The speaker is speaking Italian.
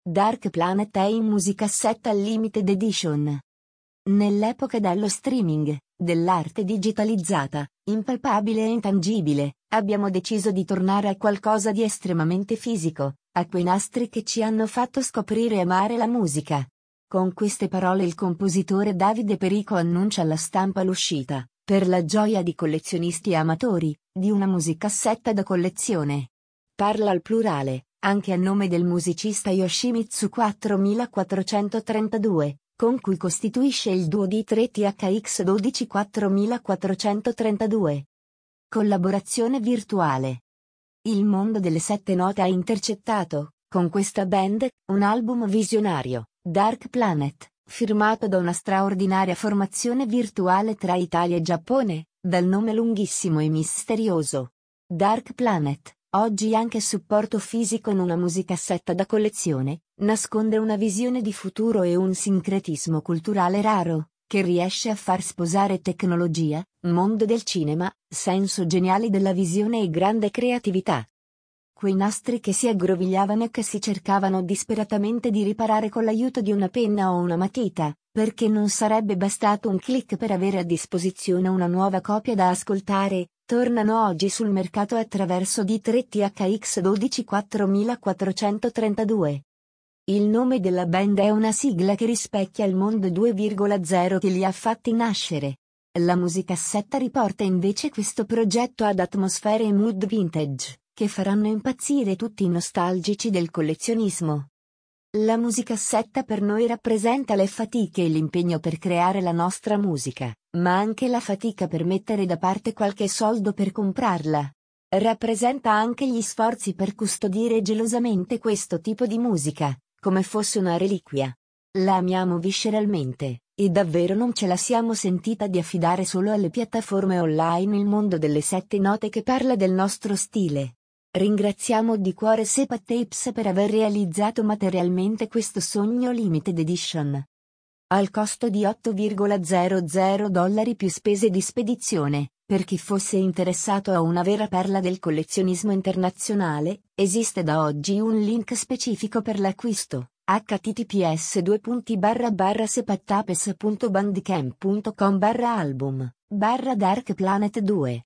Dark Planet è in musicassetta limited edition. Nell'epoca dello streaming, dell'arte digitalizzata, impalpabile e intangibile, abbiamo deciso di tornare a qualcosa di estremamente fisico, a quei nastri che ci hanno fatto scoprire e amare la musica. Con queste parole il compositore Davide Perico annuncia alla stampa l'uscita, per la gioia di collezionisti e amatori, di una musicassetta da collezione. Parla al plurale, anche a nome del musicista Yoshimitsu 4432, con cui costituisce il duo D3 THX12 4432. Collaborazione virtuale. Il mondo delle sette note ha intercettato, con questa band, un album visionario, Dark Planet, firmato da una straordinaria formazione virtuale tra Italia e Giappone, dal nome lunghissimo e misterioso. Dark Planet, oggi anche supporto fisico in una musicassetta da collezione, nasconde una visione di futuro e un sincretismo culturale raro, che riesce a far sposare tecnologia, mondo del cinema, senso geniale della visione e grande creatività. Quei nastri che si aggrovigliavano e che si cercavano disperatamente di riparare con l'aiuto di una penna o una matita, perché non sarebbe bastato un click per avere a disposizione una nuova copia da ascoltare, tornano oggi sul mercato attraverso D3 THX12 4432. Il nome della band è una sigla che rispecchia il mondo 2.0 che li ha fatti nascere. La musicassetta riporta invece questo progetto ad atmosfere e mood vintage, che faranno impazzire tutti i nostalgici del collezionismo. La musicassetta per noi rappresenta le fatiche e l'impegno per creare la nostra musica, ma anche la fatica per mettere da parte qualche soldo per comprarla. Rappresenta anche gli sforzi per custodire gelosamente questo tipo di musica, come fosse una reliquia. La amiamo visceralmente, e davvero non ce la siamo sentita di affidare solo alle piattaforme online il mondo delle sette note che parla del nostro stile. Ringraziamo di cuore Sepa Tapes per aver realizzato materialmente questo sogno limited edition. Al costo di $8,00 più spese di spedizione, per chi fosse interessato a una vera perla del collezionismo internazionale, esiste da oggi un link specifico per l'acquisto, https://sepatapes.bandcamp.com/album/Dark Planet 2.